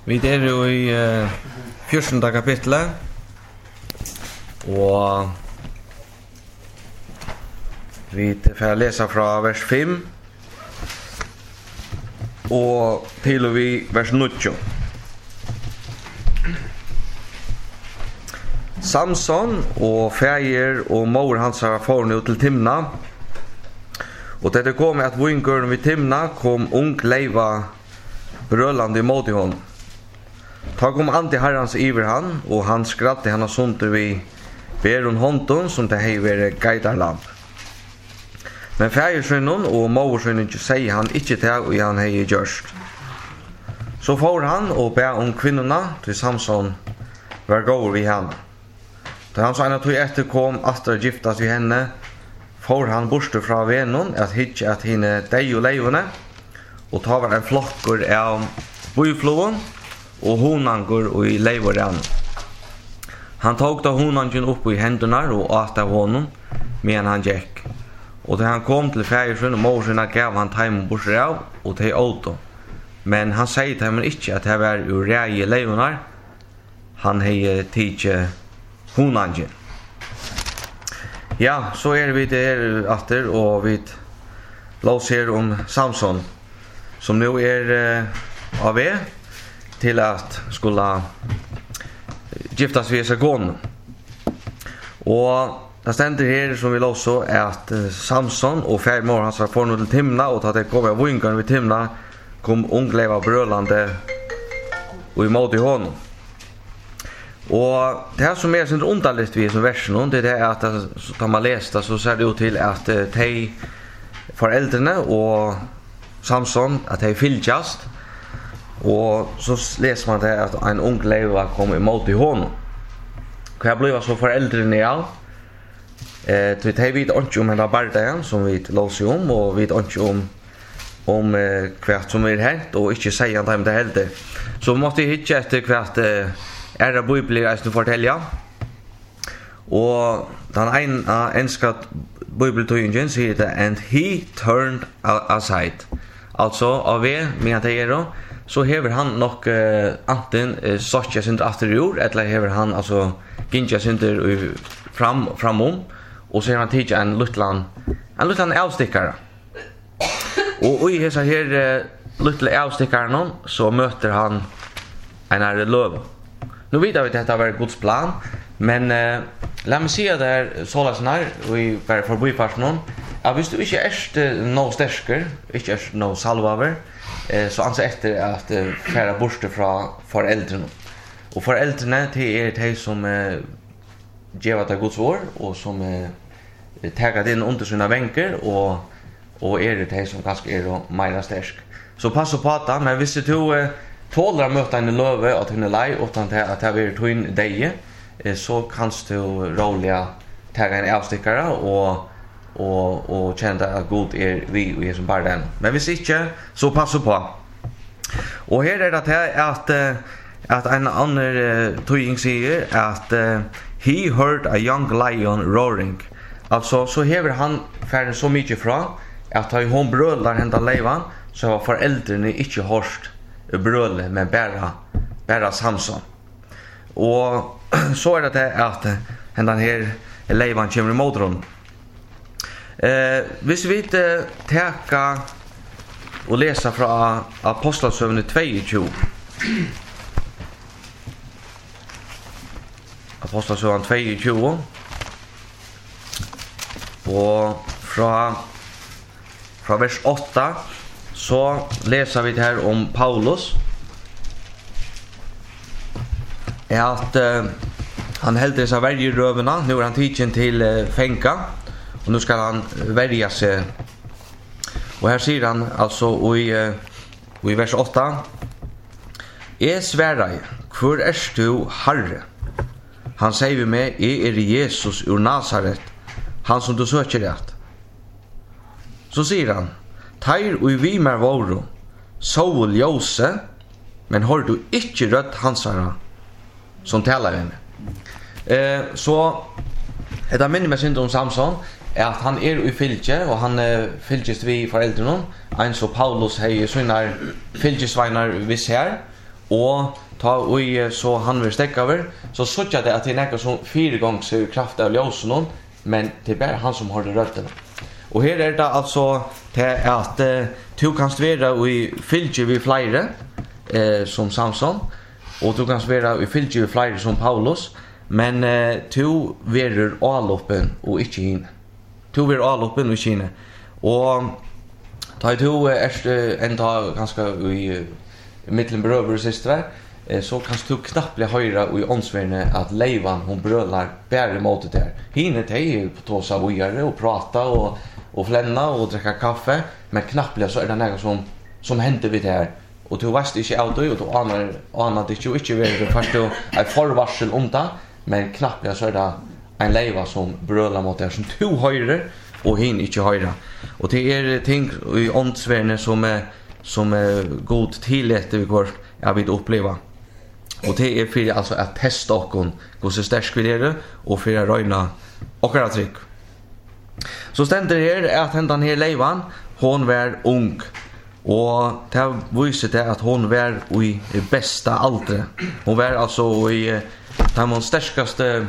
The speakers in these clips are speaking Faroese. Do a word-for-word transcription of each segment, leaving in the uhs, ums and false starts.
Vi er jo i uh, fjortende kapitlet, og vi får lese fra vers fem, og til vi vers nio. Samson og feir og mor hans har for nu til Timna, og det kom at vingården vid Timna kom ung leiva brølande i måte hon. Ta kom anti herrans iver han, og han skratte henne sunter vi berun hånden som det hei vere geidarlamp. Men feiersønnen og moversønnen sier han ikke til og han hei gjørst. Så får han og be om kvinnorna til Samson var gård vi henne. Da han så ena tog etter kom atter giftas vi henne, får han borste fra vennen at hitje at henne deg og leivene, og ta var en flokker av bøyfloen, og honangur og i leivoran. Han tog da honangen opp i hendene og åt av honom, men han gikk. Og da han kom til feiersønnen og morsønnen gav han teimen borser av, og til åto. Men han sier til ham ikke at det var ur reie leivene, han hei tidje honangen. Ja, så er vi der atter, og vi låser om Samson, som nå er uh, av er, til at skulle giftas vi seg gående. Og det stender her som vi låser at Samson og feirmor hans har fornått til Timna, og at det kom av vingården ved Timna, kom ungleva brølande og imot i hånden. Og det her som er sin underligt vi som versen, det er det at da man leste, så ser det jo til at de foreldrene og Samson, at de fylltjast, og så leser man det at en ung leiva kom imot i hånden. Hva ble så foreldrene av? Eh, de vet ikke om henne bardagen, som vi låser om, og vet ikke om, om eh, hva som er hent, og ikke sier dem det heller. Så måtte jeg hitte etter hva eh, er det bibler jeg skal fortelle. Og den ene ønsket bibeltøyingen sier det, and he turned aside. Altså, av vi, med det er så hever han nok uh, anten uh, sottja synder after jord, eller hever han altså gintja synder fram, framom, og så hever han tidja en luttlan, en luttlan avstikkare. Og i hesa her uh, luttla avstikkaren, så møter han en her løv. Nå vet jeg at dette var Guds plan, men uh, la meg si at det er såleis her, og vi bare forbi først noen, at hvis du ikke er noe stersker, ikke er noe salvaver, eh, så anser etter at eh, færa borste fra foreldrene. Og foreldrene til er de som eh, gjør det Guds ord, og som eh, tar det inn under sine venker, og, og er det de som ganske er mer stersk. Så pass på det, men hvis du eh, tåler å møte en løve og til en lei, uten at det er tøyn deg, eh, så kan du rolig ta en avstikkere, og og og kjente at Gud er vi og er som bare den. Men hvis ikke, så passer på. Og her er det at at en annen uh, tøying sier at uh, he heard a young lion roaring. Altså, så hever han ferdig så mye fra at da hun brøler henne leivan, så har foreldrene ikke hørt brøle, men bare, bare Samson. Og så er det at henne her leivan kommer i modron. Eh, hvis vi uh, teka og lesa fra Apostlasøvne tjueto. Apostlasøvne tjueto. Og fra fra vers åtta så leser vi det her om Paulus. At uh, han heldur seg verje røvene, nå er han tidsen til uh, fenka. Og nu skal han verja seg. Og her sier han altså i, uh, i vers åtta. Jeg sverre, hvor er du Herre? Han sier vi med, jeg er Jesus ur Nazaret, han som du søker rett. Så sier han, teir og vi mer våro, sol ljose, men har du ikke rødt hansara, som taler henne. Eh, så, etter minne med synd om Samson, er at han er i fylke, og han uh, fylkes vi foreldrene, en så Paulus hei sønner fylkesveinar viss her, och ta och så han vill stäcka över så såg jag det att det är något som fyra gånger så kraft av ljusen men det är bara han som har det rötterna. Och här är det alltså till att eh, du kan vara i fylgje vid flera eh, som Samson och du kan vara i fylgje vid flera som Paulus men eh, du verer alloppen och inte in. Du verer alloppen och inte in. Och ta du är en dag ganska i mitten bröder och systrar så kan du knappt bli höra i ånsvärne att Leivan hon brölar bära mot det där. Hinner te på tåsa vojare och prata och och flänna och dricka kaffe men knappt så är det något som som händer vid det här och du visste inte auto och du anar anar det ju inte väl först då är förvarsel om det men knappt så är det en Leiva som brölar mot det som du hörer och hin inte höra och det är ting i ånsvärne som är som är god tillrätt vi går jag vill uppleva. Och det är för alltså att testa och gå så starkt vid det och för att röjna och göra tryck. Så ständer det här att hända den här Leivan, hon var ung. Och det visar det att hon var i bästa ålder. Hon var alltså i de starkaste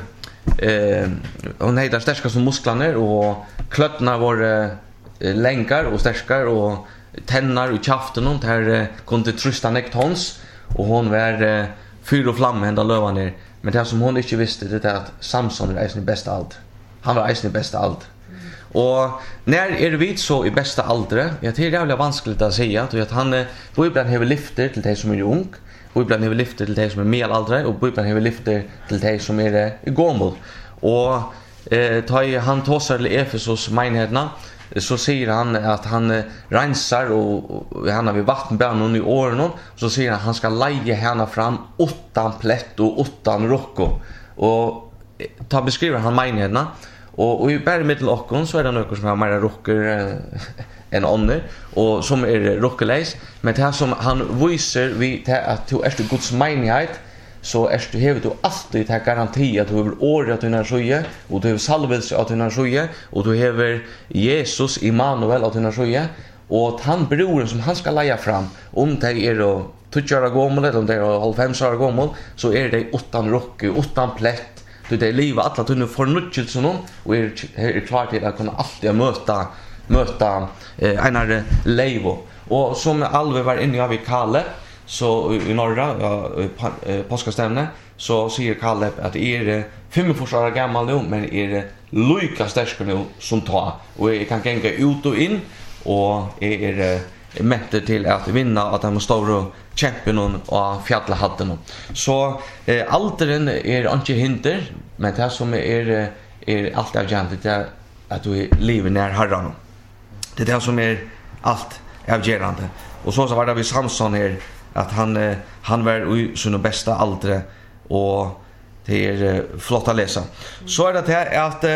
eh hon hade de starkaste musklerna och klötterna var eh, länkar och starkare och tennar och kjaften och där kunde trusta nekt hons och hon var eh, fyr och flamme ända lövan ner. Men det som hon inte visste det är att Samson är sin bästa ålder. Han var sin bästa ålder. Och när är vi så i bästa ålder? Jag tycker det är jävla vanskligt att säga att han eh, på ibland har lyfter till de som är ung, och ibland har lyfter till de som är medelåldrar och på ibland har lyfter till de som är eh, gamla. Och eh tar han tossar till Efesos menigheterna så säger han att han eh, rensar och, och han har vid vattenbären i åren så säger han att han ska leja henne fram utan plätt och utan rocko. Och eh, ta beskriver han menigheterna och och i bergmittel och så är det några som har mer rocker eh, än andra och som är rockerleis men det här som han visar vi att du är du Guds menighet så är du har du alltid det garanti att du har ordet att du när sjøje och du har salvelse att du när sjøje och du har Jesus Immanuel att du när sjøje och han broren som han ska leja fram om det är då tjugo år gammal eller om det är halvfems år gammal så är det utan rock utan plätt du det liv alla tunna förnyelsen och är är klar till att kunna alltid möta möta eh, en Leivo och som Alve var inne av i Kalle så i norra ja, påskastämne så säger Kalle att det är femtiofyra år gammal nu men är det lika stark nu som ta och jag kan gänga ut och in och är är mätter till att vinna att han måste stå champion och fjälla hatten så eh, alteren är inte hinder men det som är är allt avgörande det är att du lever när Herren. Det är det som är allt avgörande. Och så så var det vi Samson här att han han var i sin bästa ålder och det är flott att läsa. Så är det här att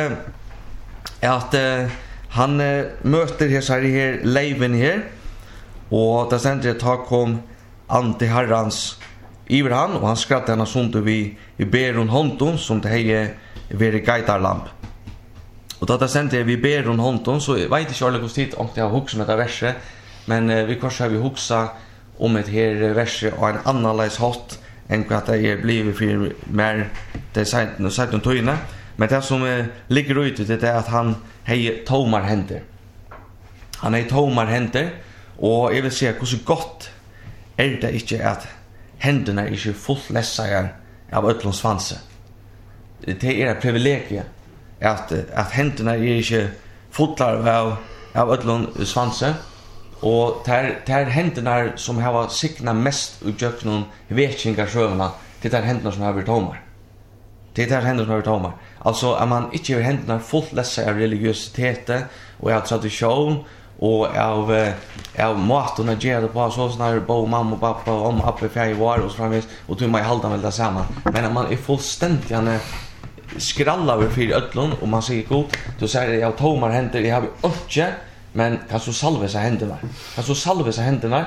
att han möter här så här Leiven här och där sen det tar kom anti Herrans iver han och han skrattar henne sånt vi i Beron Honton som det är veri gaitarlamp. Och då det sen det vi Beron Honton så vet inte jag hur tid om det har huxat med det verset men eh, vi kanske har vi huxa om ett här verset och en annan läs hot än vad det är blivit för mer det säger nu säger de tojna men det som eh, ligger ute det är att han hej tomar händer. Han är tomar händer och jag vill säga hur så gott är det inte att händerna är inte fullt lässagar av ötlons svanse. Det är ett privilegium att att händerna är inte fullar av av ötlons svanse och där där händerna som har signa mest utjök någon vetchingar sjövna det är händerna som har varit tomar. Det är där händerna som har varit tomar. Alltså att man inte har händerna fullt lässagar av religiositet och av tradition och av av maten att göra det på så såna bo mamma och pappa om uppe för var och så framvis och du måste hålla väl det samma men man är fullständigt han skralla över för öllon och man säger god då säger jag tomar händer jag har inte men kan så salva sig händerna kan så salva sig händerna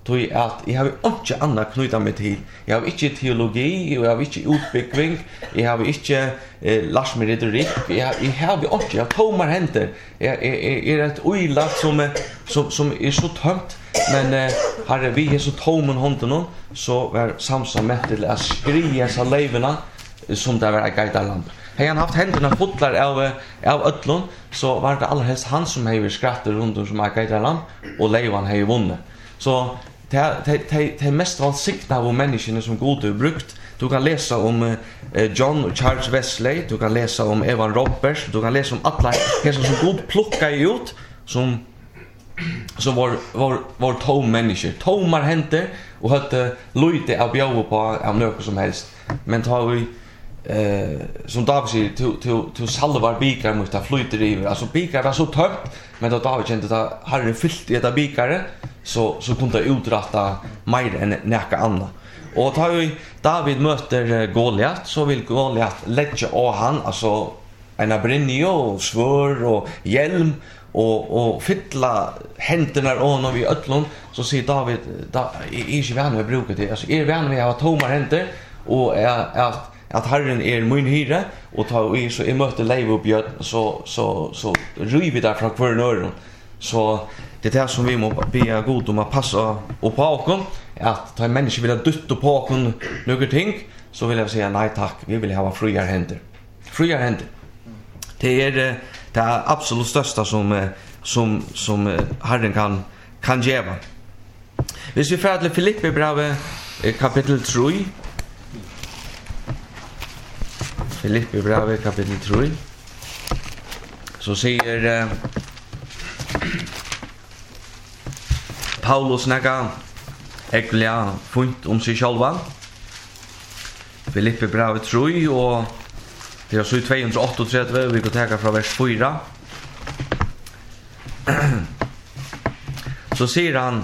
tog at jeg har ikke annet knyttet meg til. Jeg har ikke teologi, jeg har ikke utbygging, jeg har ikke eh, lært meg retorik, jeg, jeg har ikke, jeg har tommer henter. Jeg, jeg, jeg er et uilagt som, som, som er så tømt, men eh, herre, vi er så tommen hånden nå, så var Samson med til å skrive seg leivene som det var en geitarlamp. Har han haft händerna fotlar av av öllon så var det allhelst han som hade skrattat runt om som geitarlamp och leivan hade vunnit. Så det det det mest välsigna av människorna som god har brukt. Du kan läsa om uh, John och Charles Wesley, du kan läsa om Evan Roberts, du kan läsa om alla dessa som god plockar ut som som var var var tom människor, tomar händer och hade lite av bjau på av något som helst. Men tar vi eh som David säger till till till salvar bikar mot att flyta över. Alltså bikar var så tömt, men då David kände att Herren fyllt i det bikare så så kunde uträtta mer än näka annat. Och tar vi David möter Goliat så vill Goliat lägga av han alltså en brynja och svärd och hjälm och och fylla händerna och vi öllon så säger David da är inte vän med bruket det. Alltså är vän med att ha tomma händer och är att att Herren är min hyre och tar vi så i möte liv upp så så så river där från kvar norr så det är det som vi måste be god om att passa och på oss att ta en människa vill dutta på oss några ting så vill jag säga nej tack vi vill ha friare händer friare händer det är det är absolut största som som som Herren kan kan ge. Hvis vi får till Filippe brevet kapitel tre Filippe brevet kapitel tre så säger uh, Paulus näga äckliga funt om sig själva. Filippe brevet tre och det är så tvåhundraåttiotre vi går ta från vers fyra. Så säger han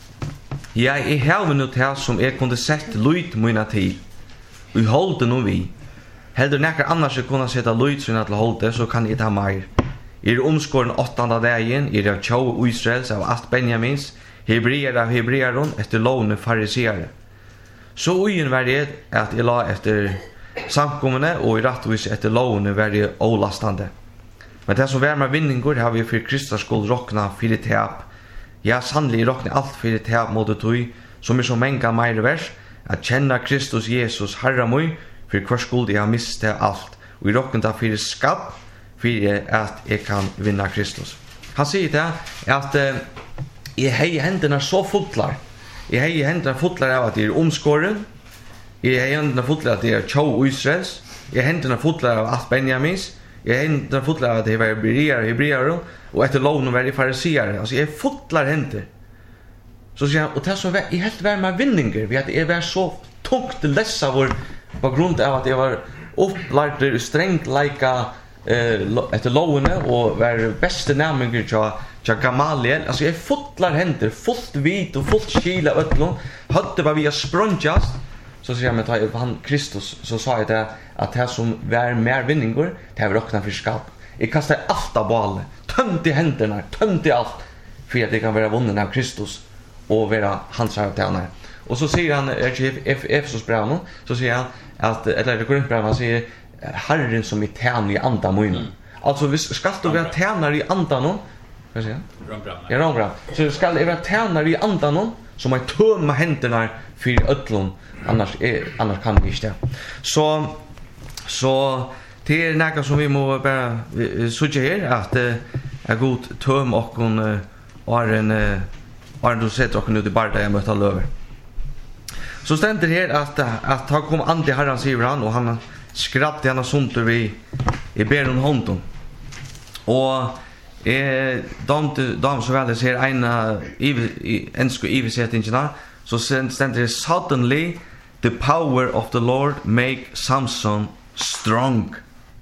jag är här nu här som är kunde sett lut mina till. Vi håller nu vi Heldur nekkar annars jeg kunna seta lydsyna til holde, så kan jeg ta meir. Er omskåren åttanda dagen, er av tjau og Israels av alt Benjamins, hebreer av hebreeron, etter lovne fariseere. Så ugen var det at jeg la etter samkommende, og i rattvis etter lovne var det ålastande. Men det som var med vinningur har vi for Kristus skuld rokna fyrir teap. Ja, sannlig rokna alt fyrir teap mot det tog, som er så menga meir vers, at kjenna Kristus Jesus Herra mui, for hver skuld jeg har mistet alt, og i rokken da fyrir skap, fyrir at jeg kan vinna Kristus. Han sier det at uh, jeg hei hendene så fotlar, jeg hei hendene fotlar av at jeg er omskåren, jeg hei hendene fotlar av at jeg er tjau og Israels, jeg hei hendene fotlar av at Benjamins, jeg hei hendene fotlar av at jeg var hebreer og hebreer, og etter loven å være fariseere. Altså jeg fotlar hendene. Så sier han, og det som jeg helt var med vinninger, ved at jeg var så tungt lessa vår på grund av att jag var upplært strengt lika eh efter lovene och var bästa namnet till till Gamaliel. Alltså jag fotlar händer fullt vit och fullt skila öllon hade vad vi har sprungas så säger jag med han Kristus så sa jag det att det som var mer vinningar det var rockna för skap. Jag kastar allt av boll tömt i händerna tömt i allt för att det kan vara vunnen av Kristus och vara hans avtjänare. Och så säger han i Efesos brev så säger han att eller det Korinthbrev han säger Herren som är tjän i anda mun. Mm. Alltså vi ska då vara tjänare i anda någon. Vad säger han? Ja, Rombram. Så ska det vara tjänare i anda någon som har tömma händerna för öllon annars är annars kan vi inte. Så så det är något som vi må bara söka här att är god töm och hon har en har du sett och nu det bara jag möter löver. Så ständer det här att att han kom ande Herren säger han och han skrattade han sånt vi i ber om honom. Och eh dam dam så väl ser en i en sko i sättningen så ständer det suddenly the power of the Lord make Samson strong.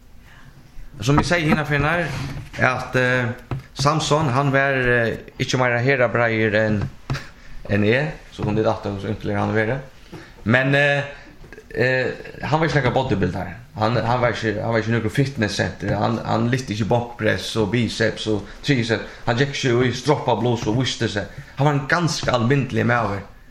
Som vi säger innan för när att eh, Samson han var eh, inte mer hera brajer än än är så kom det att så ytterligare han var det. Men eh, eh han var snacka bodybuilder. Han han var inte han var inte någon fitness center. Han han lyfte inte backpress och biceps och triceps. Han gick ju i stroppa blås och visste sig. Han var en ganska allmäntlig mäver.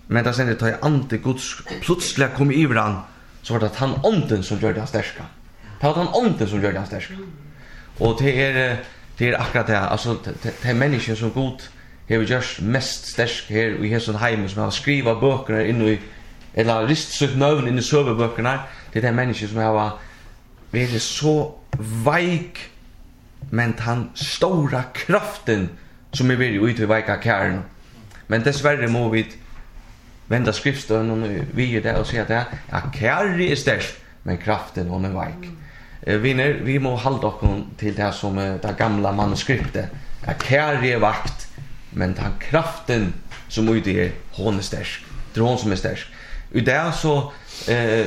Men det sen det ante Guds plötsligt kom i vran så var det han ånden som gör det starka. Det var han ånden som gör det starka. Och det är det är akkurat det alltså det är människan som god har just mest stark här i hela hemmet som har skriva böcker in i eller ristsut navn in i serverböckerna. Det är den människan som har varit så veik men han stora kraften som är vill ut i veika kärn. Men dessvärre må vi vända skriften och vi är där och säga att ja, kärri är stark men kraften hon är veik. Eh, vi, vi må hålla oss till det som det gamla manuskriptet. Ja, kärri är vakt men den kraften som är det hon är stark. Det är hon som är stark. Och där så eh,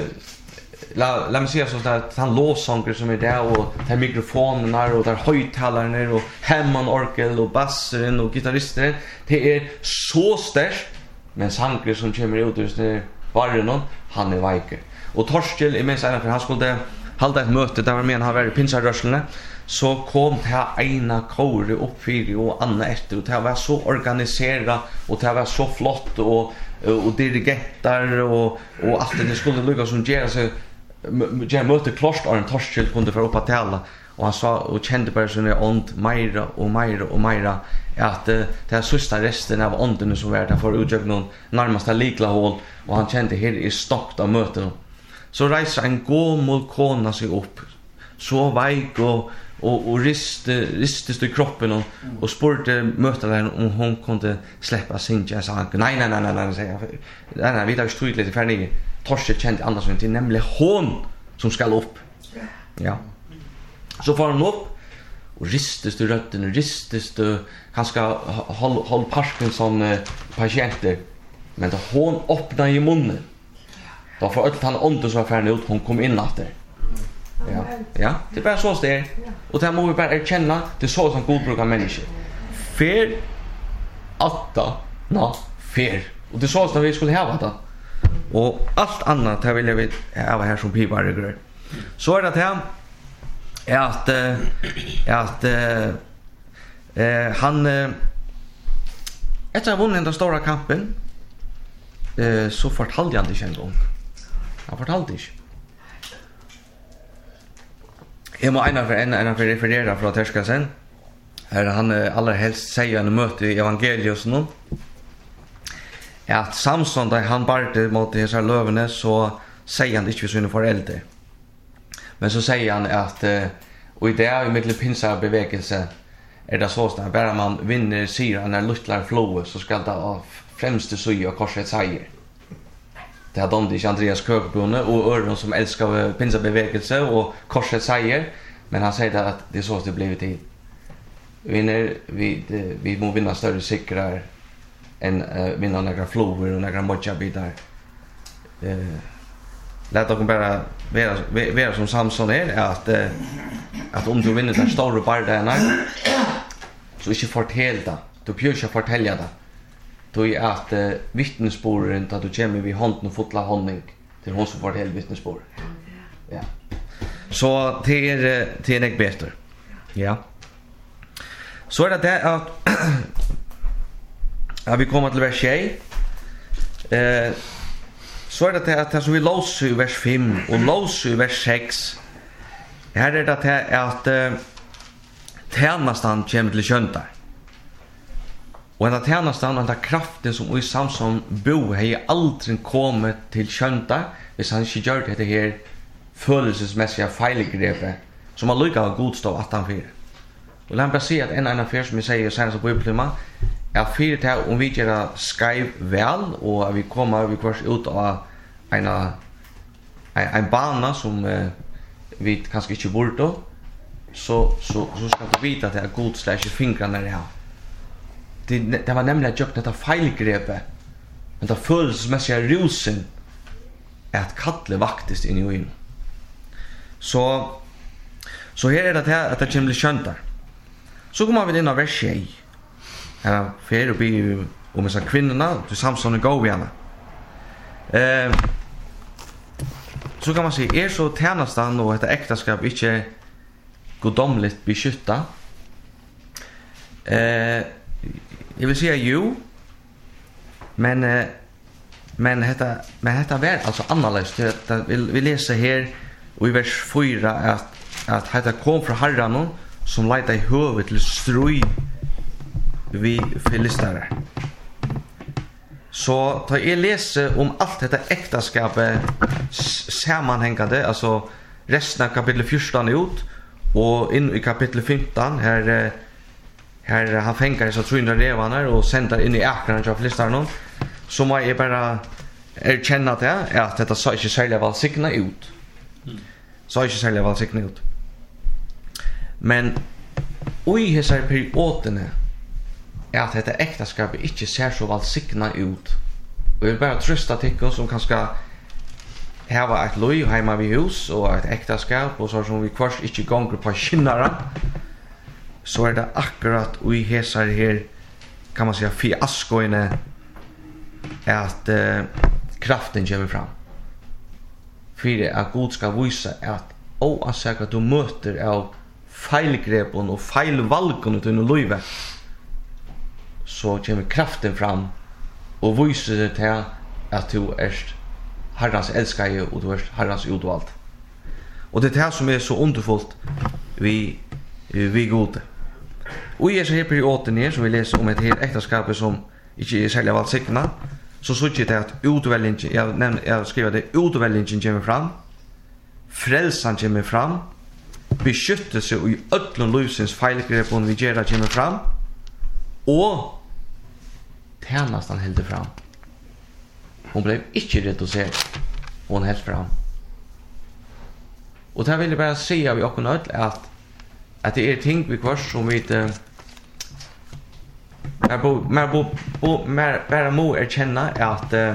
La, la mig säga så att han låsånger som är där och där mikrofonerna och där högtalarna och Hammond-orgel och basseren och gitarrister. Det är så starkt men sånger som kommer ut ur varje han är vacker. Och Torskjell, jag minns en för han skulle hålla ett möte där med han var i pinsarrörseln så kom det ena kåre upp för och andra efter och det var så organiserat och det var så flott och och dirigenter och och allt det skulle lyckas som ger sig jag mötte klost och en Torskjell kunde för upp att tala och han sa och kände bara så när ont Maira och Maira och Maira att det det sista resten av onden som var där för utjag någon närmast likla hål och han kände här i stockt av möten så reser en gammal kona sig upp så veik och och och riste ristes i kroppen och och spurte mötaren om hon kunde släppa sin jazz han nej nej nej nej nej säger nej nej vi tar strut lite färdig Torskjell kände annars inte nämligen hon som ska upp ja så får hon upp och ristes i rötten och ristes han ska hålla håll Parkinson eh, patienter men då hon öppnar i munnen då får allt han ont så färdig ut hon kom in efter ja ja det är bara så det är och det måste vi bara erkänna det är så som god brukar människor fer åtta na fer och det är så som vi skulle ha det och allt annat här vill jag vet ha här som pipare grej så är det här är att är att eh han efter att ha vunnit den stora kampen eh så fortalde han det en gång han fortalde det jag må ena för en ena för referera från Terska sen här han allra helst säger en möte i evangelius någon att Samson där han barde mot det här lövene så säger han inte för sina föräldrar men så säger han att och i det i mitt pinsa bevegelse är det så att bara man vinner syra när luttlar flow så ska det av främste syra korset säger det har de inte Andreas Kökbrunne och öron som älskar pinsa bevegelse och korset säger men han säger att det är så att det blivit tid vinner vi det, vi må vinna större sikrar än uh, vinna några flower och några mocha-bitar eh låt oss bara vara, vara som Samson är att uh, att om du vinner den stora bardagen så inte fortäll det du bör inte fortälja det då är att uh, vittnesbörden att du kommer vid handen och fotla honning till hon som fortäll vittnesbörd ja så det är det är bättre ja så är det det att ja vi kommer till vers tjej eh så är det det att som vi låser i vers fem och låser i vers sex här är det det att eh, tjänastan kommer till köntar och den tjänastan och den kraften som i Samson bo har aldrig kommit till köntar hvis han inte gör det här følelsesmässiga feilgrepet som har lyckats ha godstå att han fyrer och låt mig säga att en annan affär som jag säger sen så på upplimma är fyrt här om vi gör skrive väl och vi kommer vi kurs ut av en en, en bana som eh, vi kanske inte borde så så så ska du veta att det är god slash fingrarna där det det var nämligen att jag detta feilgrepet men det følelsesmässiga rosen är att kattle vaktes in i ögonen så så här är det här att det kommer bli köntar så kommer vi in av vers tjej ja för att bli om dessa kvinnorna till Samson och Goviana eh så kan man säga är så tjänastan och detta äktenskap inte godomligt beskytta eh jag vill säga jo men eh, Men detta men detta var alltså annorlunda. Det vi vi läser här och i vers fyra att att detta kom från Herren som leita i huvudet till stroj vi filistare. Så tar jag läser om allt detta äktenskapet sammanhängande, alltså resten av kapitel fjorton ut och in i kapitel femton här här han fänger så trehundra revanar och sänder in i akran av filistarna. Så må jag bara erkänna att det att detta så inte sälja väl signa ut. Så inte sälja väl signa ut. Men oj hesar perioden är att detta äktenskapet inte ser så väl signa ut. Och jag vill bara trösta tycker som kanske hava ett loj hemma vid hus och ett äktenskap och så som vi kvart inte gånger på kinnara. Så är det akkurat oj hesar här kan man säga fiaskoine att uh, kraften kommer fram. För att Gud ska visa att oavsett att du möter av feilgrepen och feilvalken ut under livet så kommer kraften fram och visar det till att du är Herrens älskare och du är Herrens utvalt. Och det är det som är så underfullt vi, vi gode. Och i den här perioden här som vi läser om ett helt äktenskap som inte är särskilt väl signa så såg jag det att utväljningen, jag, nämnde, jag skriver det, utväljningen kommer fram, frälsan kommer fram, beskyttelse i ödlun livsens feilgrepen vi gör kommer fram, och tjänastan helde fram. Hon blev inte reducerad, hon held fram. Och det vill jag bara säga vi också nöjd att, att det är ting vi kvar som vi inte Men bo men bo bo mer bara må erkänna att uh,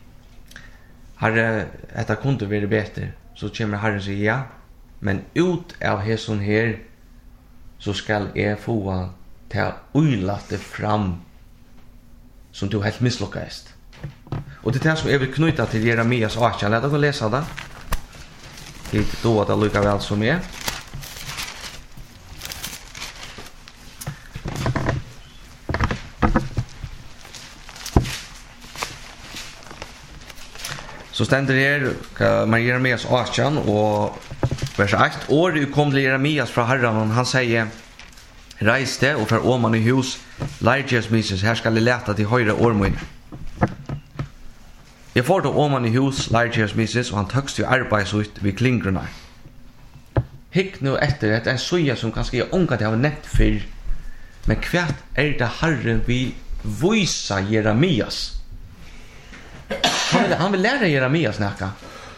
har detta kunde vara bättre så kommer Herren säga ja men ut av häson här så skall jag få ta ullatte fram som du helt misslyckast. Och det är som jag vill knyta till Jeremias artikel. Låt oss läsa det. Det då att det lukar väl som är. Så ständer det här med Jeremias artikel och vers ett. År kom till Jeremias från Herren och han säger reis det och för åman i hus Leirjes mises, här skal jeg leta til høyre ormøyne. Jeg får da åman i hus Leirjes mises og han tøkst jo arbeids ut vid klingruna. Hikk nu etter, det er en søya som kanskje jeg ångat jeg har nett fyr, men kvært er det Herren vi vysa Jeremias. Han vil, han vil lære Jeremias nekka.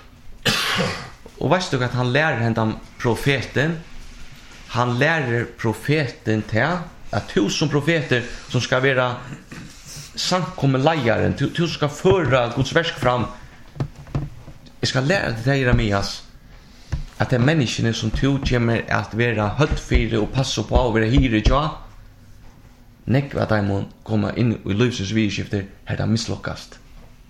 Og veist du at han lærer hendan profeten, han lærer profeten til att tusen profeter som ska vara samkommen lejaren, tusen ska föra Guds verk fram. Jag ska lära dig Jeremias att det är människorna som tu kommer att vara höttfyra och passa på att vara hyre ja. Nekva att de komma in i livsens vidskifter här det misslyckast.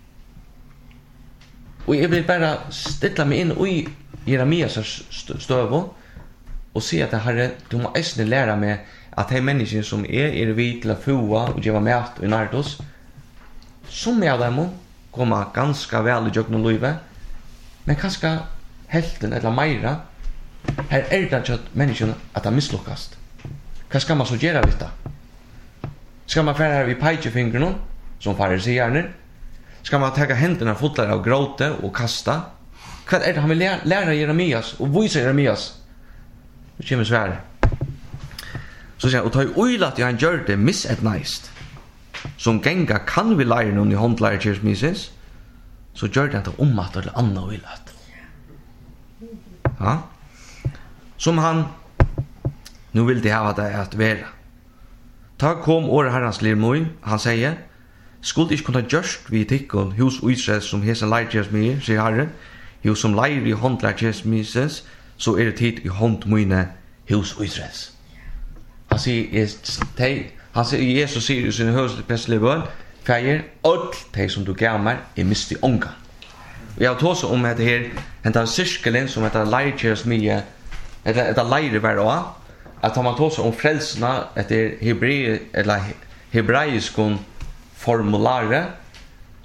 Och jag vill bara ställa mig in i Jeremias stöv och se att det här du må äsne lära mig att de människor som är är vid till att foa och ge mat i närdos som med dem kommer ganska väl i jökna livet men kanske hälften eller mera här är det att människorna att de misslyckas. Vad ska man så göra vid det? Ska man färra vid pejefingern som fariseerna? Ska man ta händerna fulla av gråte och kasta? Vad är det han vill lära, lära Jeremias och visa Jeremias? Det kommer svär. Så säger och ta oilat jag gör det missadvised. Som gänga kan vi lära någon i handlare church misses. Så gör det inte om att eller andra oilat. Ja. Som han nu vill det ha det att vara. Ta kom år Herrens lirmoin, han säger skulle inte kunna just vi tickon hus Israel som hesen lärjers mig, säger Herren. Hus som lär i handlare misses så är det tid i hand mina hus Israels. Han säger han säger Jesus säger i sin högstprästliga bön färger allt det som du gamar är mist i ånga. Och jag tar så om det här den där cirkeln som heter lärjers mig eller det lärde var då att man tar så om frälsna efter hebreer eller hebraiskon formulare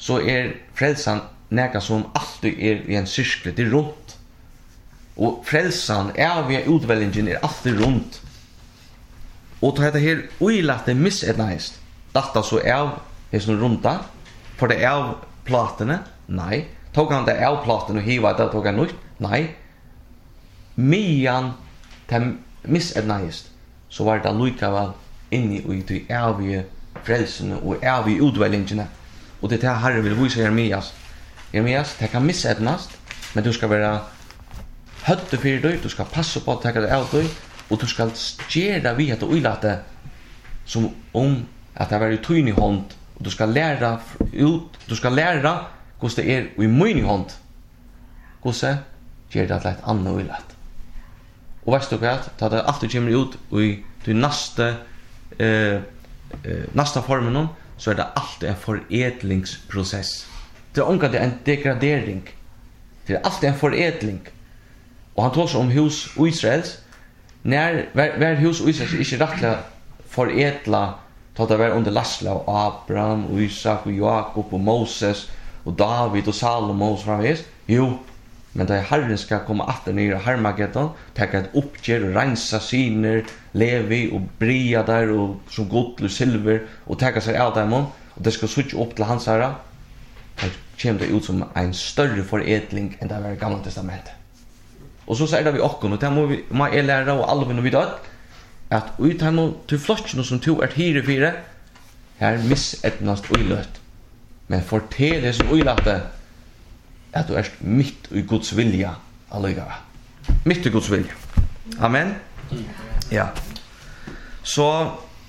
så är frälsan näka som alltid är i en cirkel, det är runt. Och frälsan är via utväljningen är alltid runt. Och det här oilatte missednaist. Detta så är det som runta. För det är platene? Nej. Tog han det är platen och hiva det tog han ut? Nej. Mian det missednaist. Så var det likavel inni i de evige frelsene og evige utväljningarna. Och det här Herre vill visa Jeremias. Jeremias, det kan missednast, men du ska vara hötte för dig, du ska passa på att ta det av dig, och du ska stjära vid att oilate som om att det var i tynig hånd, och du ska lära ut, du ska lära hur det är i min hånd. Hur det ger det ett annat oilat. Och vet du vad? Ta det alltid kommer ut i till nästa eh, eh, nästa formen så är det alltid en förädlingsprocess. Det är inte en degradering. Det är alltid en förädling. Och han talar om hus och Israels. När var hus och Israels inte rättliga förädla ta det var under Lasla och Abraham och Isak och Jakob och Moses och David och Salomo och framvis. Jo, men da Herren skal komme atter nere i Harmageddon, taka et oppgjør og rensa syner, Levi og bria der og som guld og silver og taka seg av dem og det skal switche opp til hans herre. Da kommer det ut som en større foredling enn det var i Gamla testamentet. Og så sier det vi okken, og det må vi må jeg lære og alle vi død, at ut her må til flottene som to er hyre fire, her misetnast uiløtt. Men fortell det som uiløtte, at du er mitt i Guds vilja alligevel. Mitt i Guds vilja. Amen. Ja. Så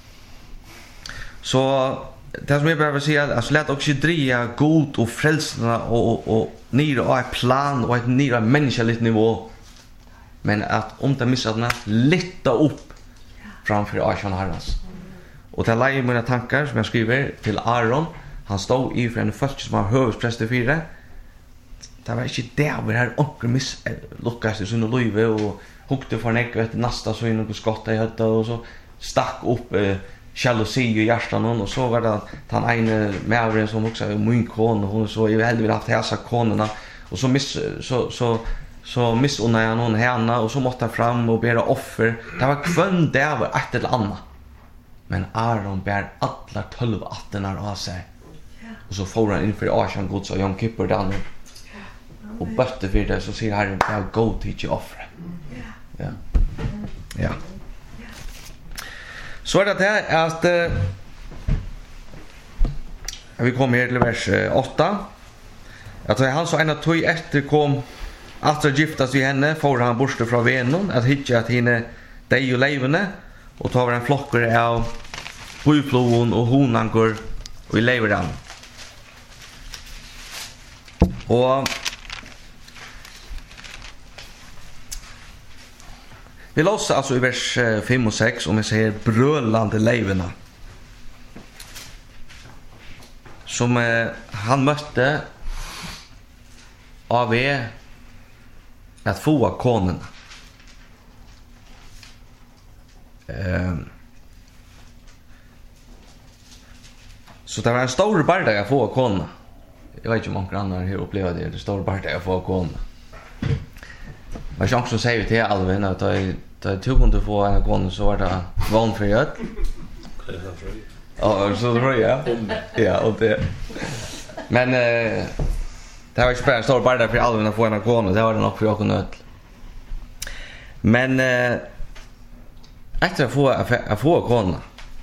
så det som jag behöver säga alltså låt också dria god och frälsarna och och, och nere och ett plan och ett nere mänskligt nivå. Men att om det missarna lyfta upp framför Ashan Herrens. Och det lägger mina tankar som jag skriver till Aaron. Han stod i för en först som har hövdspräst i fyra. Det var ikke det vi her onker miss lukkast i sånne løyve og hukte for nekk etter nasta så innom på skotta i høtta og så stakk opp eh, jalousi i hjertan og så var det den ene mævren som huksa min kone og så jeg heldig ville haft hæsa konena og så miss så så så missunna jeg noen henne og så måtte han fram og bæra offer. Det var kvønn det var et eller annet. Men Aaron bär alla tolv attenar av sig. Och så får han inför Ashan Guds och Yom Kippur dan. Och bötte för det så säger Herren jag go teach you offer. Ja. Ja. Så är det här att uh, vi kommer här till vers åtta. Att han så ena tog efter kom att giftas i henne får han borste från venen att hitta att henne dig och levande och tar en flockare av bufloen och honankor och i leveran. Och vi låser alltså i vers fem och sex om vi säger brölande levena. Som eh, han mötte av er att få konen. Eh, så det var en stor bardag att få konen. Jag vet inte om många andra här upplever det. Det är stor bardag att få konen. Men jag också säger till Alvin att jag tar två kunde få en konen så var det van för jag. Ja, så det var ja. Ja, och det. Men eh det var ju bara stor bardag för Alvin att få en konen. Det var det nog för jag kunde. Men eh efter att få att få konen.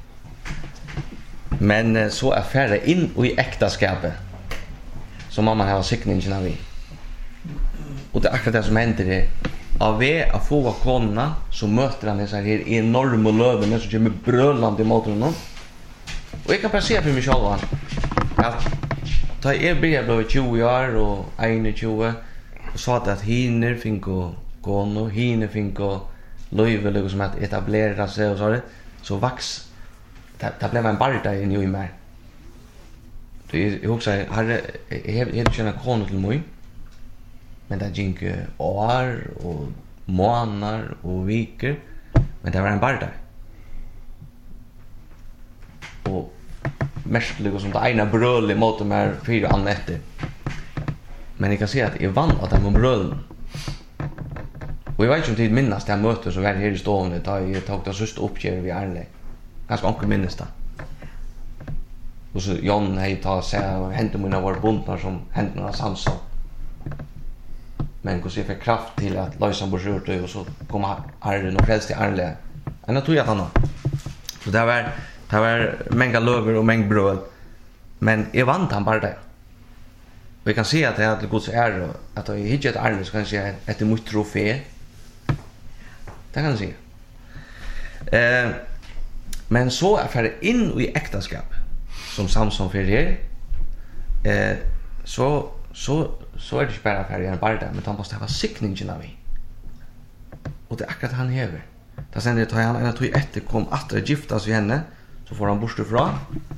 Men eh, så är färre in i äktenskapet. Som mamma har signingen av vi. Och det är akkurat det som händer det. Av vi att få konen så möter han dessa här enorma löven som kommer brölande mot honom. Och jag kan bara se för mig själv att ta er börjar bli tjugo år och tjugo och sa att hinner fick och kono, hinner fick och löve liksom som att etablera sig och så där så vax det, det blev en barda i New York. Det jag också har helt känna kono till mig. Men det gick år och månader och veckor. Men det var en barda. Och märkligt och som det ena bröl mot de här fyra andra efter. Men jag kan säga att jag vann att de var bröl. Och jag vet inte om tid minnas det här mötet som var här i stående da jag tog det sista uppgör vid Arne. Ganska onkel minnes det. Och så John hej ta sig och hämta mina var bundnar som händerna Samson. Men hur jag fick kraft till att lösa borsurt och så kom Arne och frälste Arne. Men jag tror att han har. Så det var det var många löver och många bröl. Men jag vann han bara det. Och vi kan se att det är Guds ära att jag hittar ett Arne så kan jag säga att det är mycket trofé. Det kan jag säga. Eh, men så är det in i äktenskap som Samson för er. Eh, så så så är det inte bara för en barda, men han måste ha siktningen av i. Och det är akkurat han häver. Där sen det tar han en att efter kom att gifta sig henne, så får han bort ifrån.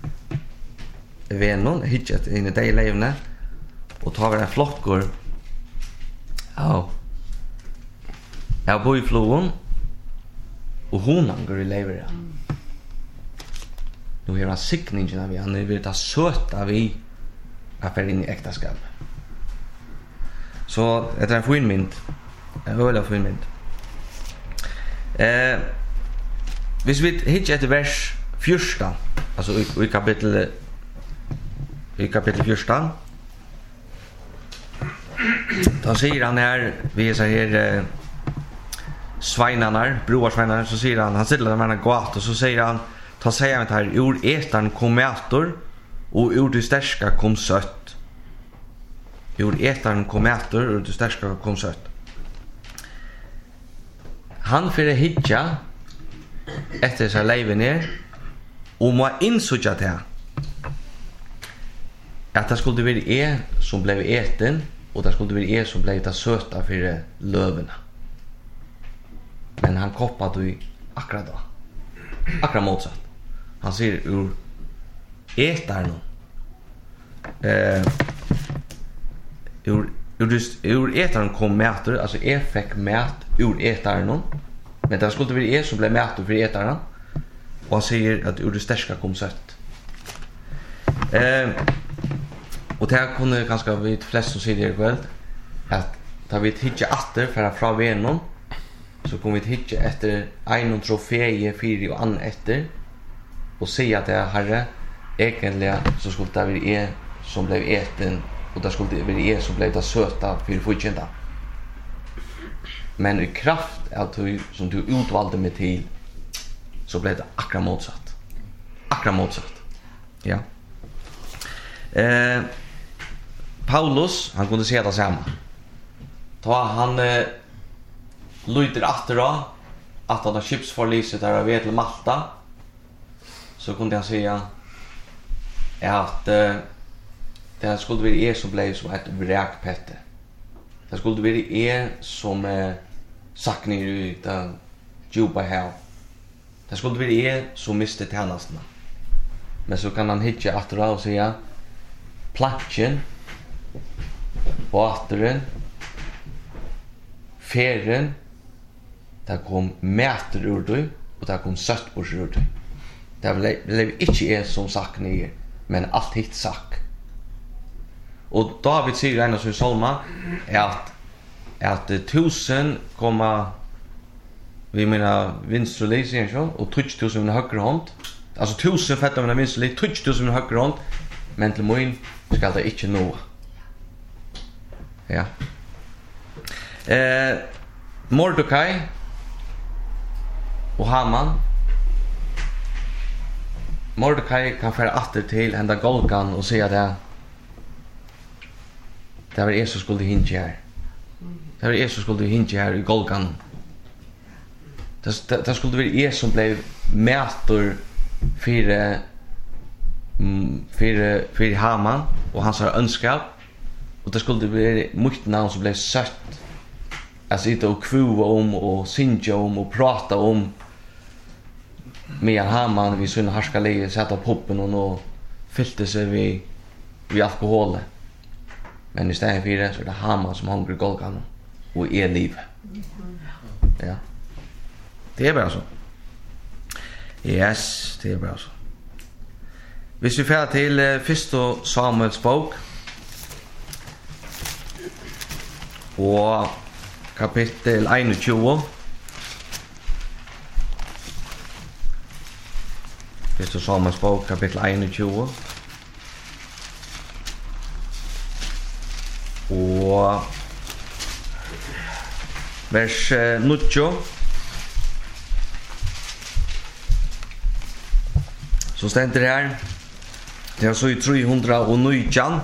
Vännen hittat in i det levne och tar en flockor. Ja. Jag bor i floden och hon går i lever. Nu är han siktningen av vi, han är vill ta söta vi affär in i äktenskap. Så det är en fin mynd. En öliga fin mynd. Eh, hvis vi hittar ett vers fjorton, alltså i, i kapitel i kapitel fjorton, då säger han här, vi är så här eh, sveinarna, broarsveinarna, så säger han, han sitter där med en gat och så säger han, ta säger han här, ur etan kom mätor och ur det stärska kom sött. Ur etan kom mätor och ur det stärska kom sött. Han fyrir hitja efter så leiven ner och må insutja det att det skulle vara er som blev eten och det skulle vara er som blev det söta för löverna. Men han koppade ju akkurat då. Akkurat motsatt. Han säger ur etaren eh ur ur ur etaren kom mäter, alltså er fick mät ur etaren. Men det skulle vara er som blev mäter för etaren. Och han säger att ur det stärska kom sött. Eh och det här kunde ganska vi flest som säger det väl att tar vi hitcha åter för att från vännen så kommer vi hitcha efter en trofé fyra och an efter och säga att det är herre egentligen så skulle det vara er som blev äten och det skulle vara er som blev det söta för fortjänta. Men i kraft av du som du utvalde mig till så blev det akkurat motsatt. Akkurat motsatt. Ja. Eh Paulus, han kunde säga det samma. Ta han eh, lyder efter då att han har skeppsförliset där av till Malta. Så kunde han säga att eh, det skulle vara er som blev som ett vräkpette. Det skulle vara er som eh, sack ner i den djupa hav. Det skulle vara er som miste tjänsterna. Men så kan han hitta efter och säga platchen, båteren, fären, det kom mäter ur dig och det kom sött bort ur dig. Det blev inte er som sack ner, men allt hitt sack. Och David säger en av sin salma är att, att tusen komma vi menar vinstrelis och touch tusen med höger hand. Alltså tusen fett av mina vinstrelis, touch tusen med höger hand, men till min ska det inte nå. Ja. Eh Mordecai och Haman. Mordecai kan föra åter till ända Golgan och säga det. Det var Jesus skulle hinja här. Det var Jesus skulle hinja här i Golgan. Det, det, det skulle vara Jesus som blev mätor för för för Haman och hans önskap. Och det skulle bli mycket namn som blev sött. Alltså inte och kvuva om och synja om och prata om med Haman vid sin harskaleje sätta poppen och nå fyllde sig vid, vid alkohol. Men istället för det så är det Haman som hungrar Golgan och är liv. Ja. Det är bara så. Yes, det är bara så. Hvis vi fer til uh, første Samuels bok, og kapittel tjueen, første Samuels bok, kapittel tjueen, og vers uh, nitton, så stender det her, det er så i tre hundre og nitton,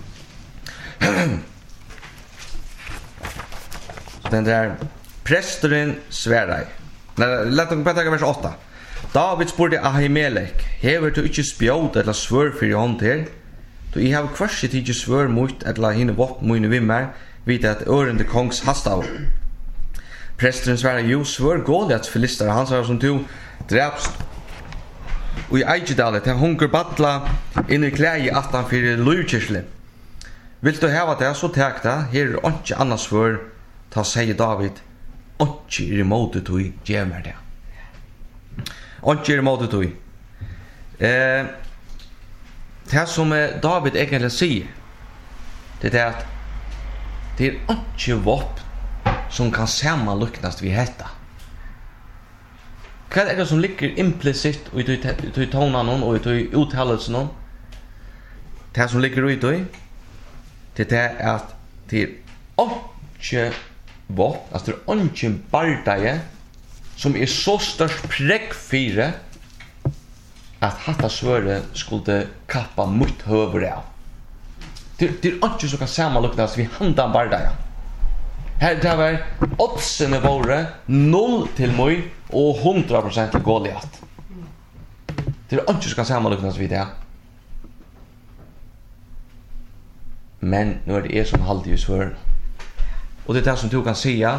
så stender det her, presteren sverre. Lett dere bare ta vers åtta. David spurte Ahimelech, hever du ikke spjåd eller svør for i hånd her? Du jeg har kvarset ikke svør mot eller henne vopp mine vimmer, vidt at ørende kongs hastav. Presteren sverre, jo, svør Goliats filistere, han sa som du drepst og i Eidjedale til hunger badla inn i klægi aftan fyrir lujkirkli. Vil du heva det, så tek det, her er ikke annars for, ta sier David, ikke er i måte tog, gjev meg det. Ikke er i måte tog. Eh, det som David egentlig sier, det er at det er ikke vopp som kan sammenluknast vi hetta. Hva er det som ligger implisitt i tonen og i uttalelsen? Det som ligger i det, det er at det er ikke vopp, altså det er ikke bardeie, som er så størst prekfire at hatta svøret skulle kappa mot høvere av. Det, det er ikke som kan sammenluknes vi handan bardeie. Her det var oddsene våre null til mig og hundra prosent til Goliat. Det er ikke som kan sammenluknes vi det. Men nu er det jeg som halde i svøren. Og det er det som du kan säga.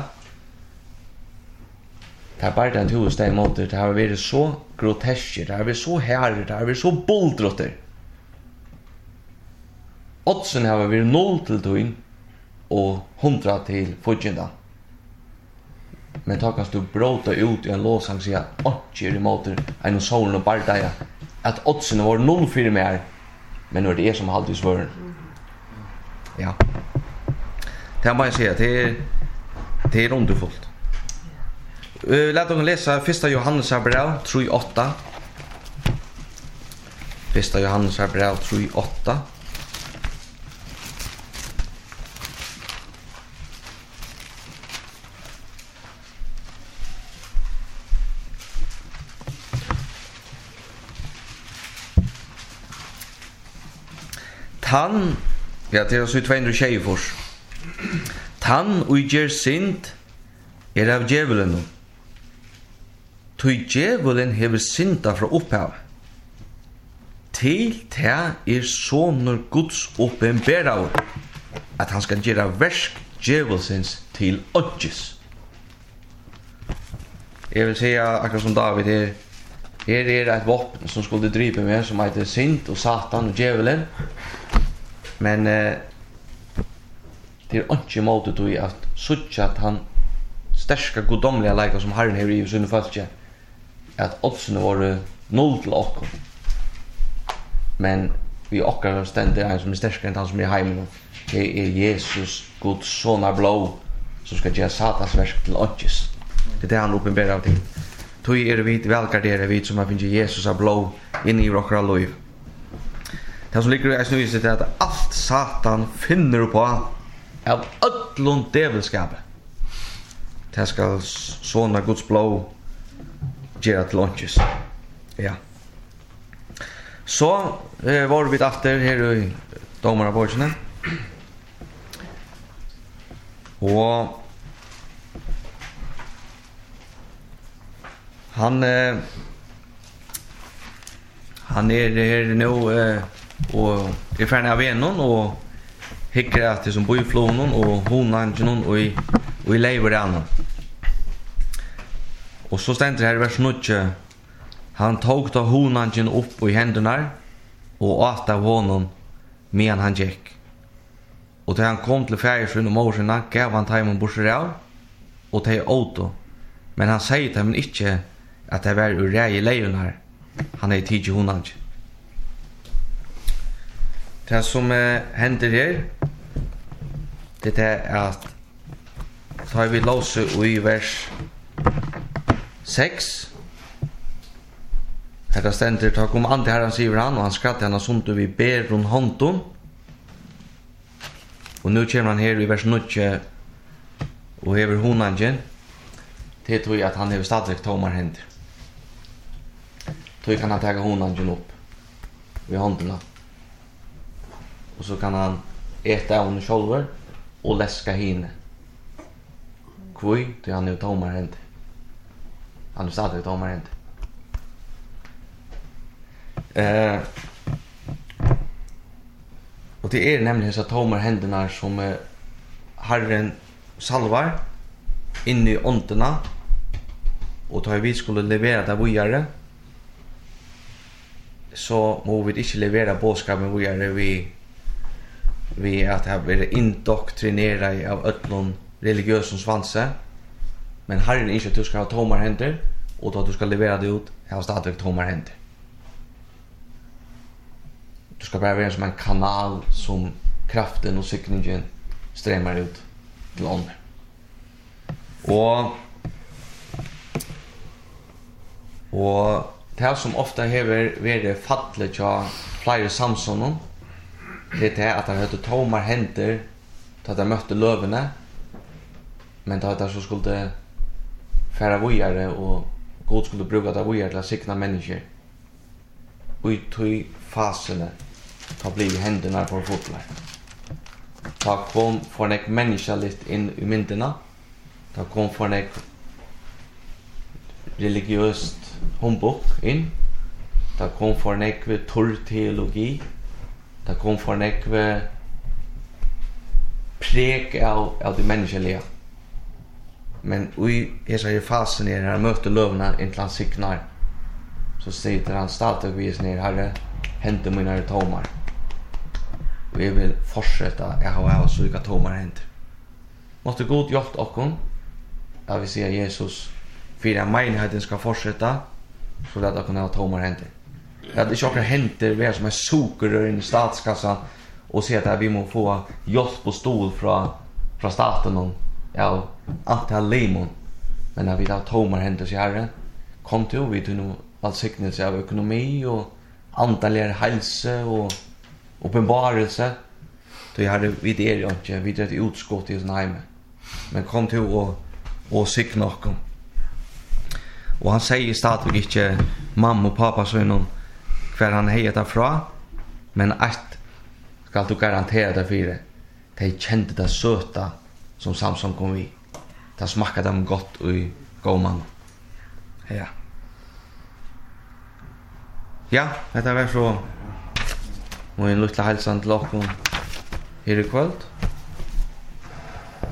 Det er bare den to steg måter. Det har vært så grotesker. Det har vært så herrer. Det har vært så boldrotter. Oddsen har vært null til tog og hundra til fudgjenda. Men da kan du bråta ut i en låsang og si at åttjer i måter enn solen og bardeia. At oddsen var null fyrir mer. Men nu er det jeg som halde i svøren. Ja. Det må jeg si at det er, det er underfullt. Uh, Låt oss läsa första Johannes brev tre åtta. Första Johannes brev tre åtta. Tann, ja, det är så tvåhundratjugo fors. Tann och ger synd är av djävulen. Tui djävulen hever synda fra opphav. Til det er sonur Guds oppenberav, at han skal gjøre versk djævelsens til ådjes. Jeg vil si akkurat som David her, her er et våpen som skulle drive med, som heter synd og satan og djævelen. Men eh, det er ikke måte til at suttje at han sterska godomliga leika som Herren hever i sunne følge, at oddsene var null til okkur. Men vi okkar stendir en som er sterskere enn han som er heimen. Det er Jesus, Guds son av blå, som skal gjøre satans versk til ådjes. Det er det han oppenberer av ting. Tog er vi velgardere vi som har finnet Jesus av blå inn i okkar liv. Det som ligger i snuviset er at alt satan finner på av ödlund devilskapet. Det skal sånne Guds blå gjøre til åndsjes. Ja. Så eh, var vi efter her i domarna bortsene. Og han eh, han er her nå eh, og er ferdig av en og hikker at det som bor i flonen og honangen og i, og i lever annan. Og så stender det her i vers nitton. Han tog da honangen opp i hendene og åt av honom medan han gikk. Og til han kom til færgesund og morsene, gav han teimen borser av, og til åto. Men han sier til ham ikke at det var ur rei i leirene her. Han er tidlig honangen. Det som uh, händer här, det är att så har vi låser i vers sex. Här ständer ta kom ante herran sier han, och han skrattar han sånt vi ber runt honton. Och nu kommer han här i vers nio och hever honangen. Det tror jag att han hever stadig tomar händer. Då kan han ta honangen upp vid hånderna. Och så kan han äta av henne själver och läska henne. Kvui, då han är tomar händer. Han är stadig tomar händer. Eh, och det är nämligen så tomar händerna som eh, Herren salvar in i ånderna, och då vi skulle levera det vidare, så må vi inte levera bådskapen vidare vi, vi att ha varit indoktrinerade av ötlån religiösa svanse, men Herren inte att du ska ha tomar händer, och då du ska levera det ut har stadigt tomar händer. Du ska bara vara som en kanal som kraften och cykningen strämmar ut till ånden. Och och det som ofta hever varit fattligt av flera Samsonen, det är att han hade tomar händer till att han mötte lövene, men till att han så skulle fära vidare och God skulle bruka det vidare till att sikna människor. Och i tog faserna ta bli händerna på fotlar. Ta kom för en människa lite in i mynderna. Ta kom för en religiöst humbug in. Ta kom för en torr teologi. Ta kom för en prek av, av det människoliga. Men i hela fasen är här möter lövna in till han siknar. Så säger han stadigt vis ner, Herre, händer mina tomar. Och jag vill fortsätta jag har jag så jag tomar händer. Måste god hjälpa okon. Jag vill säga Jesus, för att menigheten ska fortsätta, så att jag kan ha tomar händer. Att det inte händer vi som är soker in i statskassan och säga att vi må få hjälp på stol från, från staten och ja, antal limon. Men när vi har tomar händer så Herre, kom till vi till nu välsignelse av ekonomi och andlig hälsa och uppenbarelse. Då jag hade vid er inte vidare till utskott i sin hem. Men kom till och och signa oss. Och han säger stadigt inte mamma och pappa så någon kvar han heter fra, men att ska du garantera det för det. De kände det söta som Samson kom vi. Det smakade dem gott i gåman. Ja. Ja, det var så. Och en liten hälsan till oss här i kväll.